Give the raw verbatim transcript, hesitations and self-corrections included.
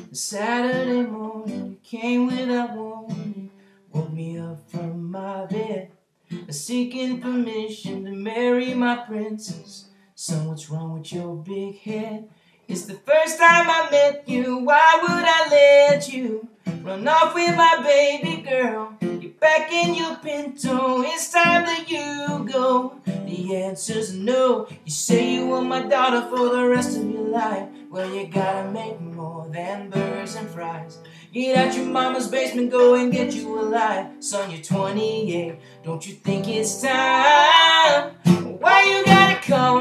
Saturday morning, you came without warning, woke me up from my bed, seeking permission to marry my princess. Son, what's wrong with your big head? It's the first time I met you, why would I let you run off with my baby girl? You're back in your Pinto, it's time that you go. The answer's no. You say you want my daughter for the rest of your life. Well, you gotta make more than burgers and fries. Get out your mama's basement, go and get you a life. Son, you're twenty-eight, don't you think it's time? Why you gotta come